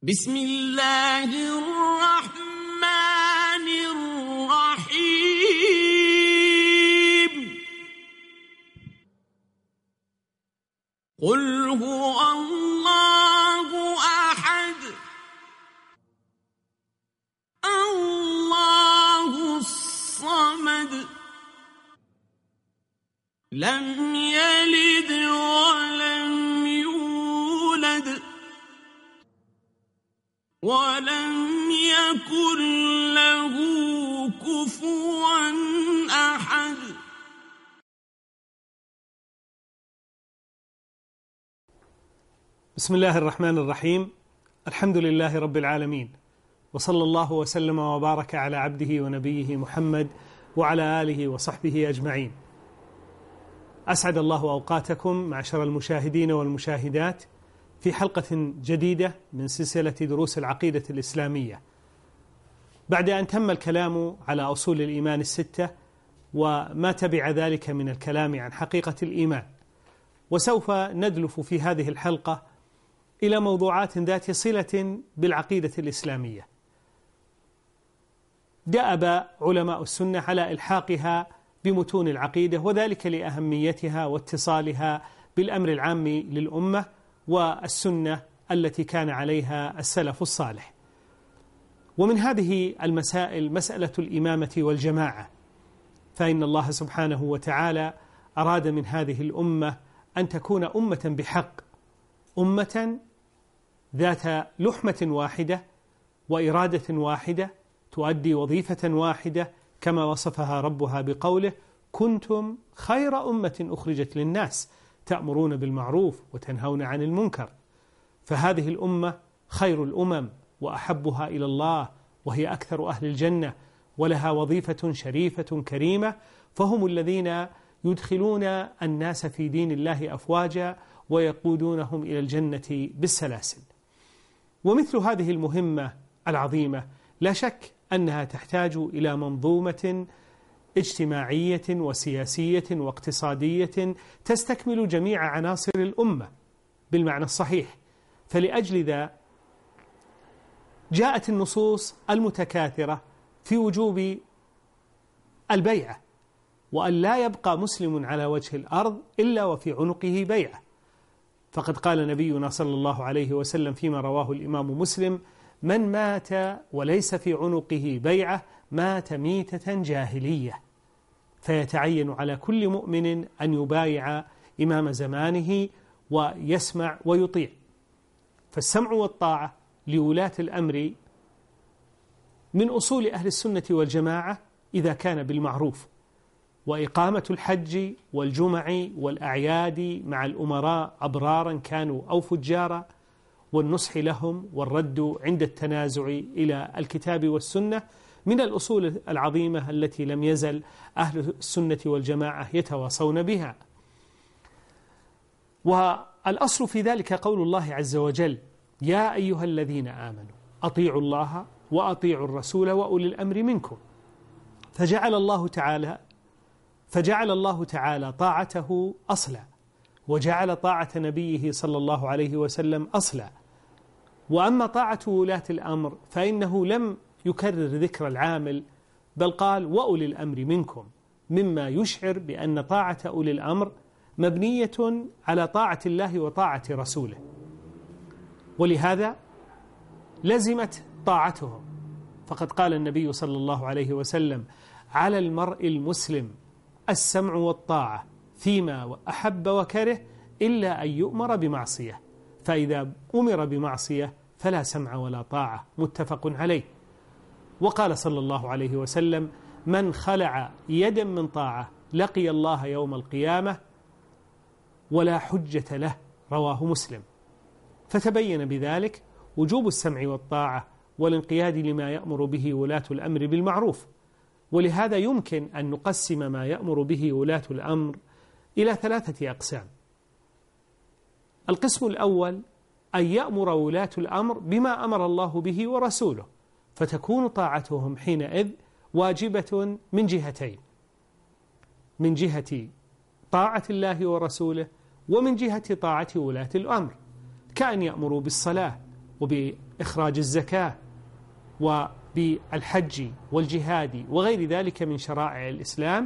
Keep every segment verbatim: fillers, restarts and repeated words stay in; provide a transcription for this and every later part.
بسم الله الرحمن الرحيم قل هو الله أحد الله الصمد لم يلد ولم يولد ولم يكن له كفوا أحد. بسم الله الرحمن الرحيم. الحمد لله رب العالمين، وصلى الله وسلم وبارك على عبده ونبيه محمد وعلى آله وصحبه أجمعين. أسعد الله أوقاتكم معشر المشاهدين والمشاهدات في حلقة جديدة من سلسلة دروس العقيدة الإسلامية، بعد أن تم الكلام على أصول الإيمان الستة وما تبع ذلك من الكلام عن حقيقة الإيمان. وسوف ندلف في هذه الحلقة إلى موضوعات ذات صلة بالعقيدة الإسلامية. دأب علماء السنة على إلحاقها بمتون العقيدة، وذلك لأهميتها واتصالها بالأمر العام للأمة والسنة التي كان عليها السلف الصالح. ومن هذه المسائل مسألة الإمامة والجماعة، فإن الله سبحانه وتعالى أراد من هذه الأمة أن تكون أمة بحق، أمة ذات لحمة واحدة وإرادة واحدة تؤدي وظيفة واحدة، كما وصفها ربها بقوله: كنتم خير أمة أخرجت للناس تأمرون بالمعروف وتنهون عن المنكر. فهذه الأمة خير الأمم وأحبها إلى الله، وهي أكثر أهل الجنة، ولها وظيفة شريفة كريمة، فهم الذين يدخلون الناس في دين الله أفواجا ويقودونهم إلى الجنة بالسلاسل. ومثل هذه المهمة العظيمة لا شك أنها تحتاج إلى منظومة اجتماعية وسياسية واقتصادية تستكمل جميع عناصر الأمة بالمعنى الصحيح. فلأجل ذا جاءت النصوص المتكاثرة في وجوب البيعة، وأن لا يبقى مسلم على وجه الأرض إلا وفي عنقه بيعة. فقد قال نبينا صلى الله عليه وسلم فيما رواه الإمام مسلم: من مات وليس في عنقه بيعة مات ميتة جاهلية. فيتعين على كل مؤمن أن يبايع إمام زمانه ويسمع ويطيع. فالسمع والطاعة لولاة الأمر من أصول أهل السنة والجماعة إذا كان بالمعروف، وإقامة الحج والجمع والأعياد مع الأمراء أبرارا كانوا أو فجارا، والنصح لهم والرد عند التنازع إلى الكتاب والسنة من الأصول العظيمة التي لم يزل أهل السنة والجماعة يتواصون بها. والأصل في ذلك قول الله عز وجل: يا أيها الذين آمنوا أطيعوا الله وأطيعوا الرسول وأولي الأمر منكم. فجعل الله تعالى فجعل الله تعالى طاعته أصلا، وجعل طاعة نبيه صلى الله عليه وسلم أصلا. وأما طاعة ولاة الأمر فإنه لم يكرر ذكر العامل، بل قال: وأولي الأمر منكم، مما يشعر بأن طاعة أولي الأمر مبنية على طاعة الله وطاعة رسوله، ولهذا لزمت طاعتهم. فقد قال النبي صلى الله عليه وسلم: على المرء المسلم السمع والطاعة فيما أحب وكره إلا أن يؤمر بمعصية، فإذا أمر بمعصية فلا سمع ولا طاعة. متفق عليه. وقال صلى الله عليه وسلم: من خلع يدا من طاعة لقي الله يوم القيامة ولا حجة له. رواه مسلم. فتبين بذلك وجوب السمع والطاعة والانقياد لما يأمر به ولاة الأمر بالمعروف. ولهذا يمكن أن نقسم ما يأمر به ولاة الأمر إلى ثلاثة أقسام. القسم الأول أن يأمر ولاة الأمر بما أمر الله به ورسوله، فتكون طاعتهم حينئذ واجبة من جهتين: من جهة طاعة الله ورسوله، ومن جهة طاعة ولاة الأمر، كأن يأمروا بالصلاة وبإخراج الزكاة وبالحج والجهاد وغير ذلك من شرائع الإسلام،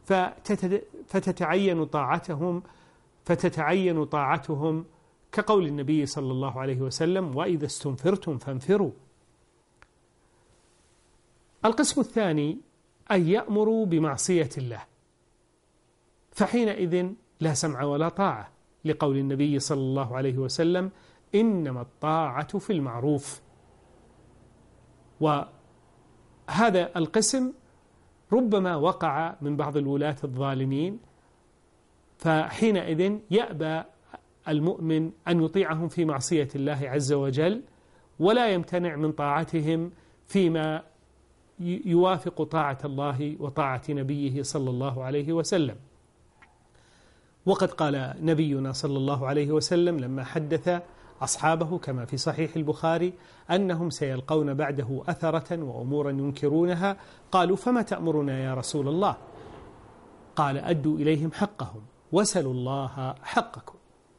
فتتعين طاعتهم فتتعين طاعتهم كقول النبي صلى الله عليه وسلم: وإذا استنفرتم فانفروا. القسم الثاني أن يأمروا بمعصية الله، فحينئذ لا سمع ولا طاعة، لقول النبي صلى الله عليه وسلم: إنما الطاعة في المعروف. وهذا القسم ربما وقع من بعض الولاة الظالمين، فحينئذ يأبى المؤمن أن يطيعهم في معصية الله عز وجل، ولا يمتنع من طاعتهم فيما يوافق طاعة الله وطاعة نبيه صلى الله عليه وسلم. وقد قال نبينا صلى الله عليه وسلم لما حدث أصحابه كما في صحيح البخاري أنهم سيلقون بعده أثرة وأمورا ينكرونها، قالوا: فما تأمرنا يا رسول الله؟ قال: أدوا إليهم حقهم وسلوا الله حقكم.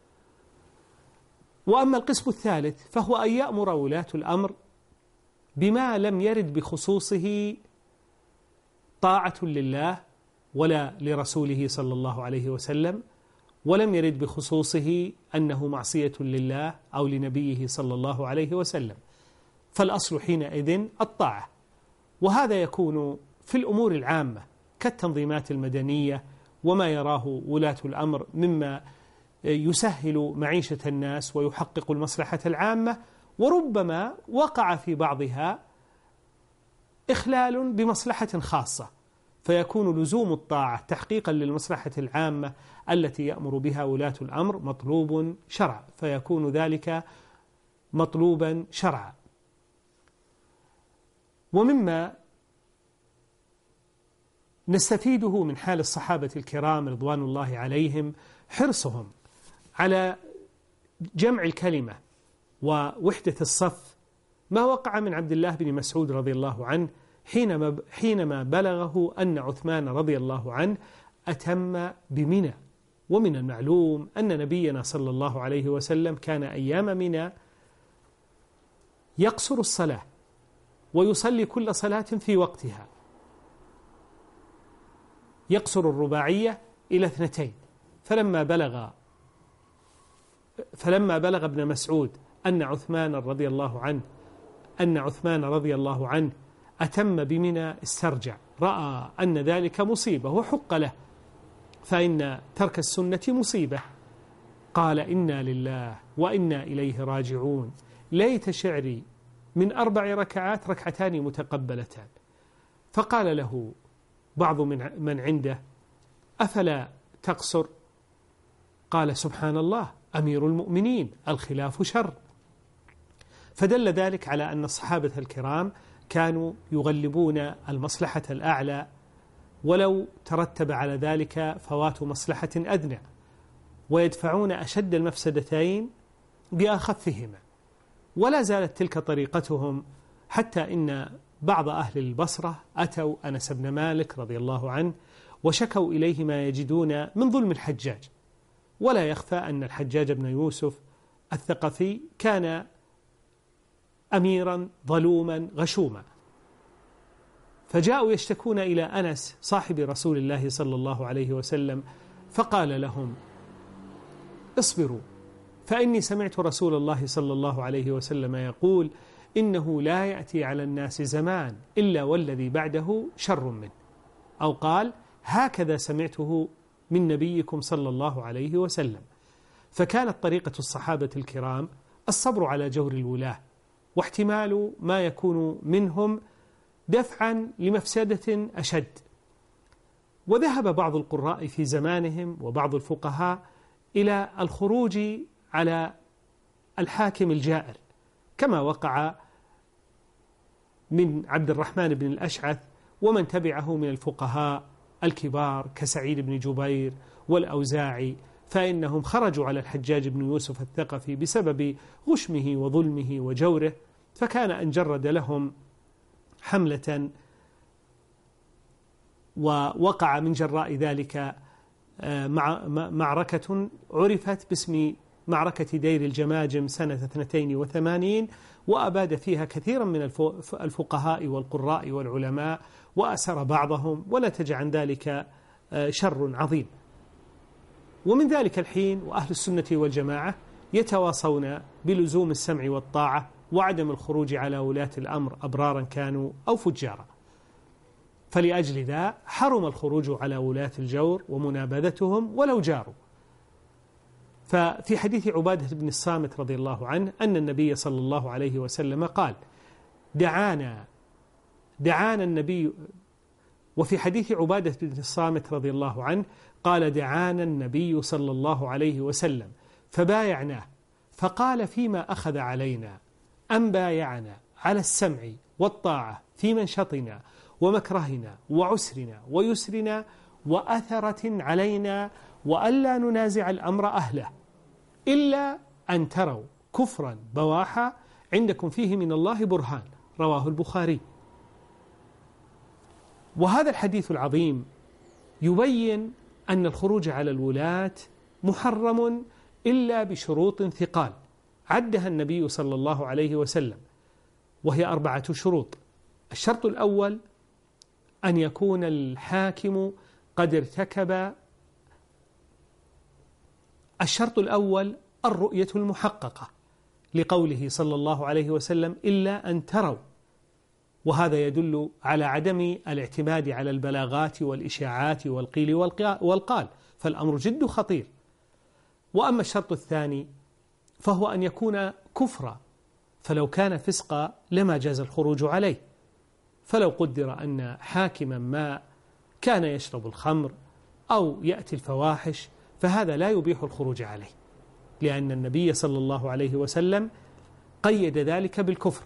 وأما القسم الثالث فهو أن يأمر ولاة الأمر بما لم يرد بخصوصه طاعة لله ولا لرسوله صلى الله عليه وسلم، ولم يرد بخصوصه أنه معصية لله أو لنبيه صلى الله عليه وسلم، فالأصل حينئذ الطاعة. وهذا يكون في الأمور العامة كالتنظيمات المدنية وما يراه ولاة الأمر مما يسهل معيشة الناس ويحقق المصلحة العامة، وربما وقع في بعضها إخلال بمصلحة خاصة، فيكون لزوم الطاعة تحقيقا للمصلحة العامة التي يأمر بها ولاة الأمر مطلوب شرعا، فيكون ذلك مطلوبا شرعا. ومما نستفيده من حال الصحابة الكرام رضوان الله عليهم حرصهم على جمع الكلمة ووحدة الصف، ما وقع من عبد الله بن مسعود رضي الله عنه حينما حينما بلغه أن عثمان رضي الله عنه أتم بمنى. ومن المعلوم أن نبينا صلى الله عليه وسلم كان أيام منى يقصر الصلاة ويصلي كل صلاة في وقتها، يقصر الرباعية إلى اثنتين. فلما بلغ فلما بلغ ابن مسعود أن عثمان رضي الله عنه أن عثمان رضي الله عنه أتم بمنى استرجع، رأى أن ذلك مصيبة وحق له، فإن ترك السنة مصيبة. قال: إنا لله وإنا إليه راجعون، ليت شعري من أربع ركعات ركعتان متقبلتان. فقال له بعض من من عنده: أفلا تقصر؟ قال: سبحان الله أمير المؤمنين، الخلاف شر. فدل ذلك على أن الصحابة الكرام كانوا يغلبون المصلحة الأعلى ولو ترتب على ذلك فوات مصلحة أدنى، ويدفعون أشد المفسدتين بأخفهما. ولا زالت تلك طريقتهم، حتى إن بعض أهل البصرة أتوا أنس بن مالك رضي الله عنه وشكوا إليه ما يجدون من ظلم الحجاج. ولا يخفى أن الحجاج بن يوسف الثقفي كان أميرا ظلوما غشوما، فجاءوا يشتكون إلى أنس صاحب رسول الله صلى الله عليه وسلم، فقال لهم: اصبروا، فإني سمعت رسول الله صلى الله عليه وسلم يقول: إنه لا يأتي على الناس زمان إلا والذي بعده شر منه، أو قال: هكذا سمعته من نبيكم صلى الله عليه وسلم. فكانت طريقة الصحابة الكرام الصبر على جور الولاة، واحتمال ما يكون منهم دفعا لمفسدة أشد. وذهب بعض القراء في زمانهم وبعض الفقهاء إلى الخروج على الحاكم الجائر، كما وقع من عبد الرحمن بن الأشعث ومن تبعه من الفقهاء الكبار كسعيد بن جبير والأوزاعي، فإنهم خرجوا على الحجاج بن يوسف الثقفي بسبب غشمه وظلمه وجوره، فكان أن جرد لهم حملة، ووقع من جراء ذلك معركة عرفت باسم معركة دير الجماجم سنة اثنتين وثمانين، وأباد فيها كثيرا من الفقهاء والقراء والعلماء وأسر بعضهم، ونتج عن ذلك شر عظيم. ومن ذلك الحين وأهل السنة والجماعة يتواصون بلزوم السمع والطاعة وعدم الخروج على ولاة الأمر أبرارا كانوا أو فجارا. فلأجل ذا حرم الخروج على ولاة الجور ومنابذتهم ولو جاروا. ففي حديث عبادة بن الصامت رضي الله عنه أن النبي صلى الله عليه وسلم قال: دعانا دعانا النبي. وفي حديث عبادة بن الصامت رضي الله عنه قال: دعانا النبي صلى الله عليه وسلم فبايعناه، فقال: فيما أخذ علينا أن بايعنا على السمع والطاعة في منشطنا ومكرهنا وعسرنا ويسرنا وأثرة علينا، وألا ننازع الأمر أهله إلا أن تروا كفرا بواحا عندكم فيه من الله برهان. رواه البخاري. وهذا الحديث العظيم يبين أن الخروج على الولاة محرم إلا بشروط ثقال عدها النبي صلى الله عليه وسلم، وهي أربعة شروط. الشرط الأول أن يكون الحاكم قد ارتكب الشرط الأول الرؤية المحققة، لقوله صلى الله عليه وسلم: إلا أن تروا، وهذا يدل على عدم الاعتماد على البلاغات والإشاعات والقيل والقال، فالأمر جد خطير. وأما الشرط الثاني فهو أن يكون كفرا، فلو كان فسقا لما جاز الخروج عليه. فلو قدر أن حاكما ما كان يشرب الخمر أو يأتي الفواحش فهذا لا يبيح الخروج عليه، لأن النبي صلى الله عليه وسلم قيد ذلك بالكفر.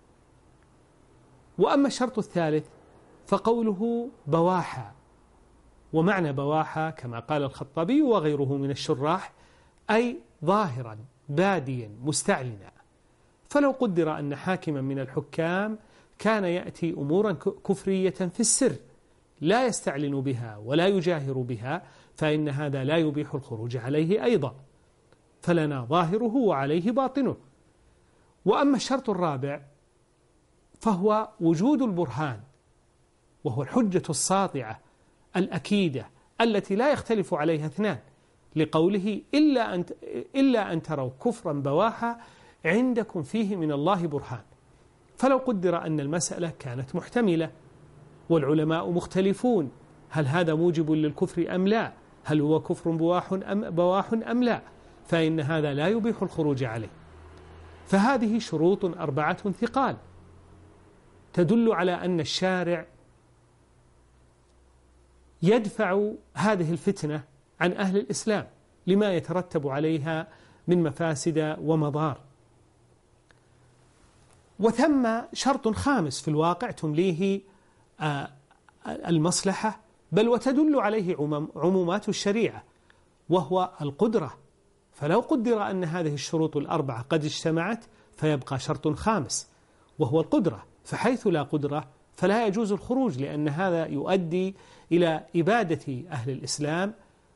وأما الشرط الثالث فقوله بواحا، ومعنى بواحا كما قال الخطابي وغيره من الشراح أي ظاهرا باديا مستعلنا. فلو قدر أن حاكما من الحكام كان يأتي أمورا كفرية في السر لا يستعلن بها ولا يجاهر بها، فإن هذا لا يبيح الخروج عليه أيضا، فلنا ظاهره وعليه باطنه. وأما الشرط الرابع فهو وجود البرهان، وهو الحجة الساطعة الأكيدة التي لا يختلف عليها اثنان، لقوله: إلا أن إلا أن تروا كفرا بواحا عندكم فيه من الله برهان. فلو قدر أن المسألة كانت محتملة والعلماء مختلفون، هل هذا موجب للكفر أم لا؟ هل هو كفر بواح أم, بواح أم لا؟ فإن هذا لا يبيح الخروج عليه. فهذه شروط أربعة ثقال تدل على أن الشارع يدفع هذه الفتنة عن أهل الإسلام لما يترتب عليها من مفاسد ومضار. وثم شرط خامس في الواقع تمليه المصلحة، بل وتدل عليه عمومات الشريعة، وهو القدرة. فلو قدر أن هذه الشروط الأربعة قد اجتمعت فيبقى شرط خامس وهو القدرة، فحيث لا قدرة فلا يجوز الخروج، لأن هذا يؤدي إلى إبادة أهل الإسلام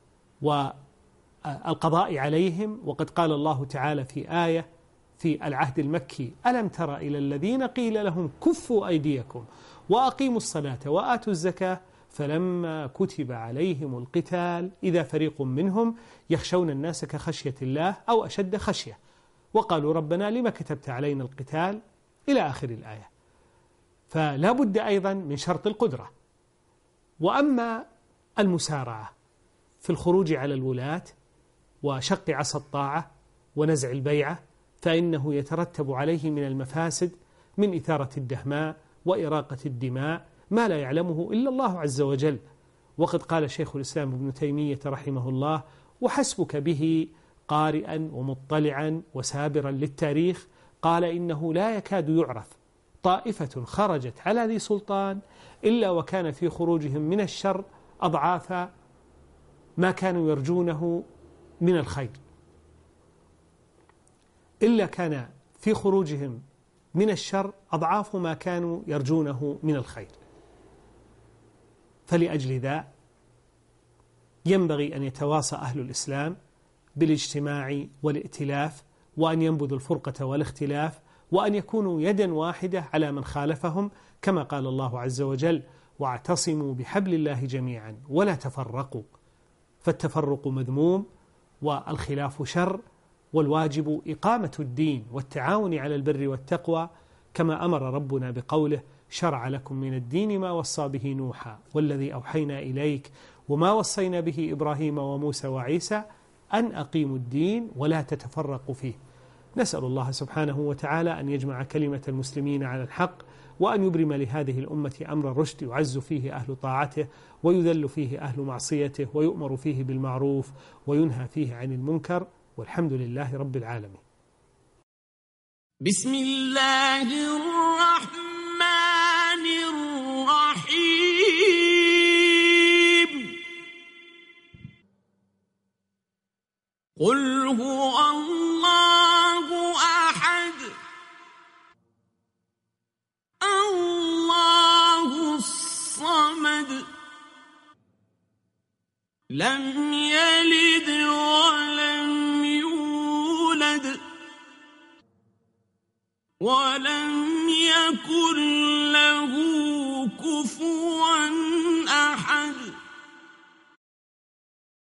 والقضاء عليهم. وقد قال الله تعالى في آية في العهد المكي: ألم تر إلى الذين قيل لهم كفوا أيديكم وأقيموا الصلاة وآتوا الزكاة فلما كتب عليهم القتال إذا فريق منهم يخشون الناس كخشية الله أو أشد خشية وقالوا ربنا لما كتبت علينا القتال إلى آخر الآية. فلا بد أيضا من شرط القدرة. وأما المسارعة في الخروج على الولاة وشق عصا الطاعة ونزع البيعة فإنه يترتب عليه من المفاسد من إثارة الدهماء وإراقة الدماء ما لا يعلمه إلا الله عز وجل. وقد قال شيخ الإسلام ابن تيمية رحمه الله: وحسبك به قارئا ومطلعا وسابرا للتاريخ، قال إنه لا يكاد يعرف طائفة خرجت على ذي سلطان إلا وكان في خروجهم من الشر أضعاف ما كانوا يرجونه من الخير، إلا كان في خروجهم من الشر أضعاف ما كانوا يرجونه من الخير. فلأجل ذا ينبغي أن يتواصى أهل الإسلام بالاجتماع والائتلاف، وأن ينبذوا الفرقة والاختلاف، وأن يكونوا يدا واحدة على من خالفهم، كما قال الله عز وجل: واعتصموا بحبل الله جميعا ولا تفرقوا. فالتفرق مذموم والخلاف شر، والواجب إقامة الدين والتعاون على البر والتقوى، كما أمر ربنا بقوله: شرع لكم من الدين ما وصى به نوحا والذي أوحينا إليك وما وصينا به إبراهيم وموسى وعيسى أن أقيموا الدين ولا تتفرقوا فيه. نسأل الله سبحانه وتعالى أن يجمع كلمة المسلمين على الحق، وأن يبرم لهذه الأمة أمر الرشد يعز فيه أهل طاعته ويذل فيه أهل معصيته، ويؤمر فيه بالمعروف وينهى فيه عن المنكر، والحمد لله رب العالمين. بسم الله الرحمن الرحيم. قل هو الله أحد الله الصمد لم يلد ولم يولد ولم يكن